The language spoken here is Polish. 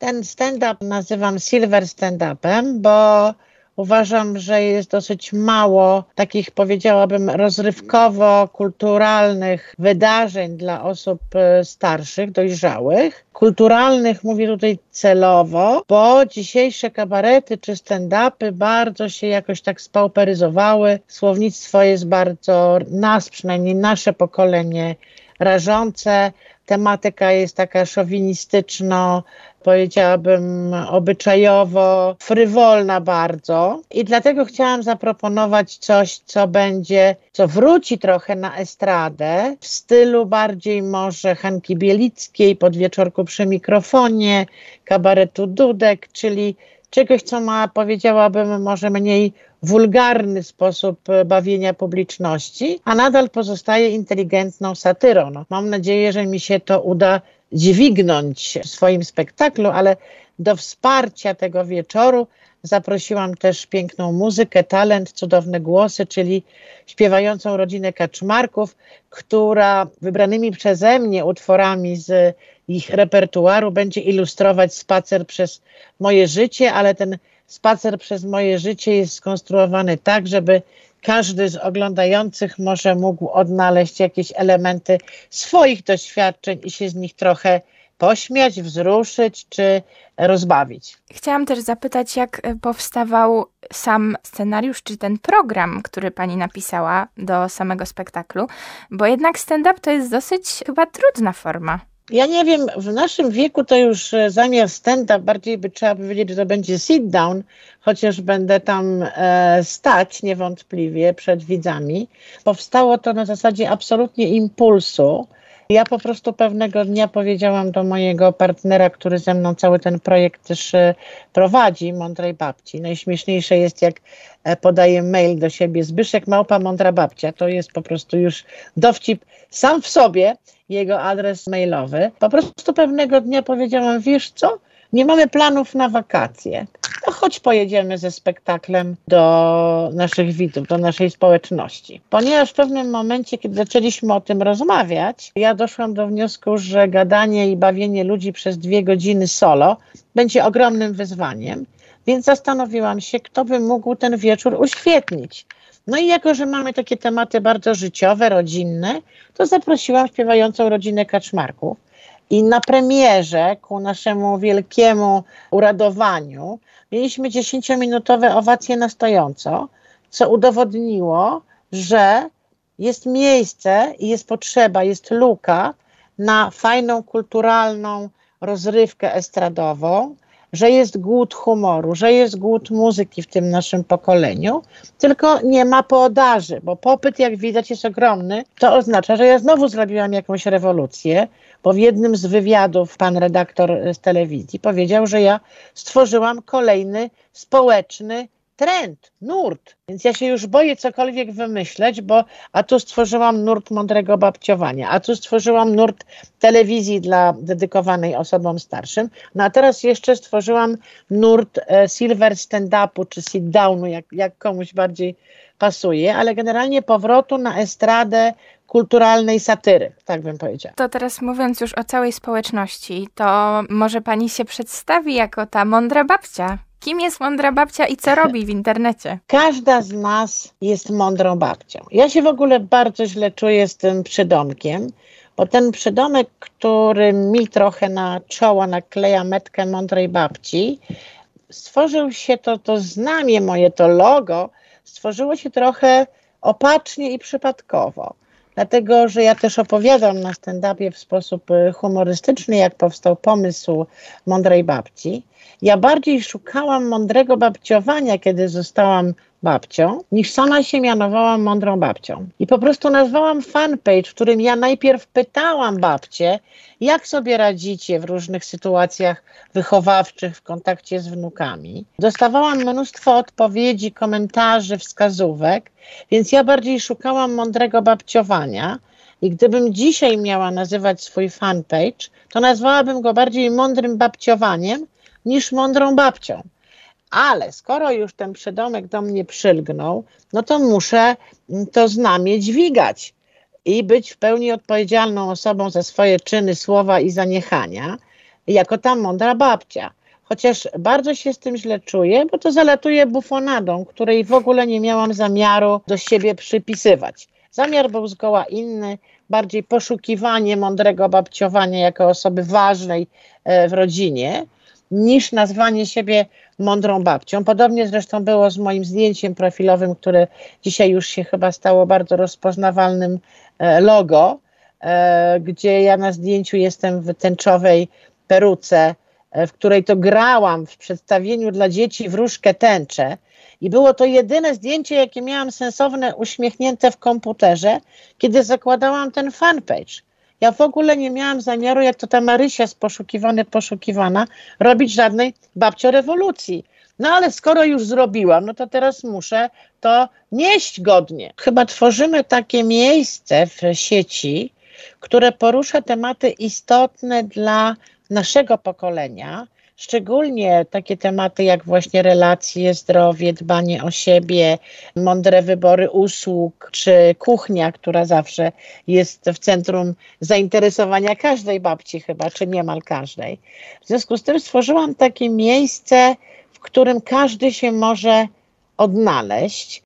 ten stand-up nazywam silver stand-upem, bo uważam, że jest dosyć mało takich, powiedziałabym, rozrywkowo-kulturalnych wydarzeń dla osób starszych, dojrzałych. Kulturalnych mówię tutaj celowo, bo dzisiejsze kabarety czy stand-upy bardzo się jakoś tak spauperyzowały. Słownictwo jest bardzo, przynajmniej nasze pokolenie, rażące. Tematyka jest taka szowinistyczno, powiedziałabym obyczajowo, frywolna bardzo i dlatego chciałam zaproponować coś, co wróci trochę na estradę w stylu bardziej może Hanki Bielickiej, Podwieczorku przy mikrofonie, kabaretu Dudek, czyli czegoś, co ma, powiedziałabym, może mniej wulgarny sposób bawienia publiczności, a nadal pozostaje inteligentną satyrą. No, mam nadzieję, że mi się to uda dźwignąć w swoim spektaklu, ale do wsparcia tego wieczoru zaprosiłam też piękną muzykę, talent, cudowne głosy, czyli śpiewającą rodzinę Kaczmarków, która wybranymi przeze mnie utworami z ich repertuaru będzie ilustrować spacer przez moje życie, ale ten spacer przez moje życie jest skonstruowany tak, żeby każdy z oglądających może mógł odnaleźć jakieś elementy swoich doświadczeń i się z nich trochę pośmiać, wzruszyć czy rozbawić. Chciałam też zapytać, jak powstawał sam scenariusz, czy ten program, który pani napisała do samego spektaklu, bo jednak stand-up to jest dosyć chyba trudna forma. Ja nie wiem, w naszym wieku to już zamiast stand-up bardziej by trzeba powiedzieć, że to będzie sit-down, chociaż będę tam stać niewątpliwie przed widzami. Powstało to na zasadzie absolutnie impulsu. Ja po prostu pewnego dnia powiedziałam do mojego partnera, który ze mną cały ten projekt też prowadzi, Mądrej Babci. Najśmieszniejsze jest, jak podaję mail do siebie, Zbyszek Małpa Mądra Babcia. To jest po prostu już dowcip sam w sobie, jego adres mailowy. Po prostu pewnego dnia powiedziałam, wiesz co, nie mamy planów na wakacje. No chodź pojedziemy ze spektaklem do naszych widzów, do naszej społeczności. Ponieważ w pewnym momencie, kiedy zaczęliśmy o tym rozmawiać, ja doszłam do wniosku, że gadanie i bawienie ludzi przez 2 godziny solo będzie ogromnym wyzwaniem, więc zastanowiłam się, kto by mógł ten wieczór uświetnić. No i jako, że mamy takie tematy bardzo życiowe, rodzinne, to zaprosiłam śpiewającą rodzinę Kaczmarków. I na premierze, ku naszemu wielkiemu uradowaniu, mieliśmy 10-minutowe owacje na stojąco, co udowodniło, że jest miejsce i jest potrzeba, jest luka na fajną, kulturalną rozrywkę estradową, że jest głód humoru, że jest głód muzyki w tym naszym pokoleniu, tylko nie ma podaży, bo popyt, jak widać, jest ogromny. To oznacza, że ja znowu zrobiłam jakąś rewolucję, bo w jednym z wywiadów pan redaktor z telewizji powiedział, że ja stworzyłam kolejny społeczny trend, nurt. Więc ja się już boję cokolwiek wymyśleć, a tu stworzyłam nurt mądrego babciowania, a tu stworzyłam nurt telewizji dedykowanej osobom starszym, no a teraz jeszcze stworzyłam nurt silver stand-upu czy sit-downu, jak komuś bardziej pasuje, ale generalnie powrotu na estradę kulturalnej satyry, tak bym powiedziała. To teraz mówiąc już o całej społeczności, to może pani się przedstawi jako ta mądra babcia? Kim jest mądra babcia i co robi w internecie? Każda z nas jest mądrą babcią. Ja się w ogóle bardzo źle czuję z tym przydomkiem, bo ten przydomek, który mi trochę na czoło nakleja metkę mądrej babci, stworzył się to znamie moje, to logo, stworzyło się trochę opacznie i przypadkowo. Dlatego, że ja też opowiadam na stand-upie w sposób humorystyczny, jak powstał pomysł Mądrej Babci. Ja bardziej szukałam mądrego babciowania, kiedy zostałam babcią, niż sama się mianowałam mądrą babcią. I po prostu nazwałam fanpage, w którym ja najpierw pytałam babcie, jak sobie radzicie w różnych sytuacjach wychowawczych w kontakcie z wnukami. Dostawałam mnóstwo odpowiedzi, komentarzy, wskazówek, więc ja bardziej szukałam mądrego babciowania. I gdybym dzisiaj miała nazywać swój fanpage, to nazwałabym go bardziej mądrym babciowaniem niż mądrą babcią. Ale skoro już ten przydomek do mnie przylgnął, no to muszę to znamie dźwigać i być w pełni odpowiedzialną osobą za swoje czyny, słowa i zaniechania, jako ta mądra babcia. chociaż bardzo się z tym źle czuję, bo to zalatuje bufonadą, której w ogóle nie miałam zamiaru do siebie przypisywać. Zamiar był zgoła inny, bardziej poszukiwanie mądrego babciowania jako osoby ważnej w rodzinie, niż nazwanie siebie mądrą babcią. Podobnie zresztą było z moim zdjęciem profilowym, które dzisiaj już się chyba stało bardzo rozpoznawalnym logo, gdzie ja na zdjęciu jestem w tęczowej peruce, w której to grałam w przedstawieniu dla dzieci Wróżkę Tęczę. I było to jedyne zdjęcie, jakie miałam sensowne, uśmiechnięte w komputerze, kiedy zakładałam ten fanpage. Ja w ogóle nie miałam zamiaru, jak to ta Marysia z poszukiwana, robić żadnej babcio-rewolucji. No ale skoro już zrobiłam, no to teraz muszę to nieść godnie. Chyba tworzymy takie miejsce w sieci, które porusza tematy istotne dla naszego pokolenia, szczególnie takie tematy jak właśnie relacje, zdrowie, dbanie o siebie, mądre wybory usług, czy kuchnia, która zawsze jest w centrum zainteresowania każdej babci chyba, czy niemal każdej. W związku z tym stworzyłam takie miejsce, w którym każdy się może odnaleźć.